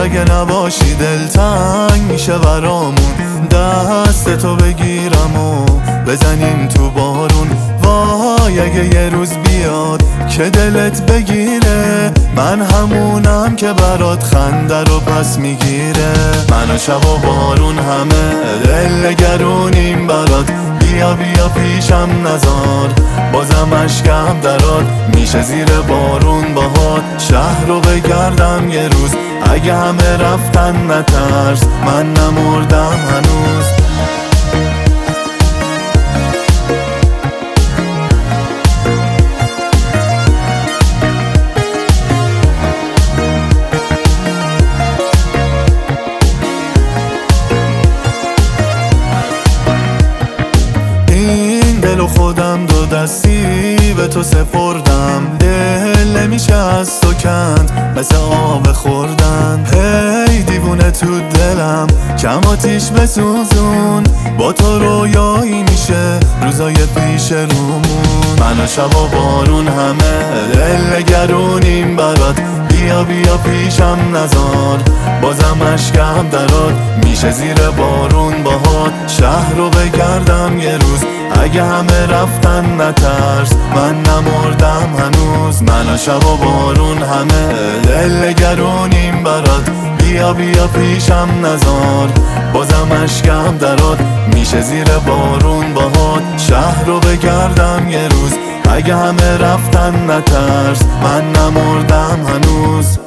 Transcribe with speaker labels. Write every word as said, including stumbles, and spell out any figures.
Speaker 1: اگه نباشی دلتنگ میشه برامون، دست تو بگیرم و بزنیم تو بارون. وای اگه یه روز بیاد که دلت بگیره، من همونم که برات خنده رو پس میگیره. من و شب و بارون همه دل نگرونیم برات، بیا بیا پیشم نزار بازم اشکم درات. میشه زیر بارون باهات شهر رو بگردم یه روز، اگه همه رفتن نترس من نمردم هنوز. دل و خودم دو دستی به تو سپردم، دل نمیشه از تو کند مثل آب خوردن. هی دیوونه تو دلم کم آتیش بسوزون، با تو رویایی میشه روزای پیش رومون. من و شب و بارون همه دل نگرونیم برات، بیا بیا پیشم نزار بازم اشکم درات. میشه زیر بارون باهات شهر رو بگردم یه روز، اگه همه رفتن نترس من نمردم هنوز. من و شب و بارون همه دل نگرونیم برات، بیا بیا پیشم نزار بازم اشکم درات. میشه زیر بارون باهات شهر رو بگردم یه روز، اگه همه رفتن نترس من نمردم هنوز.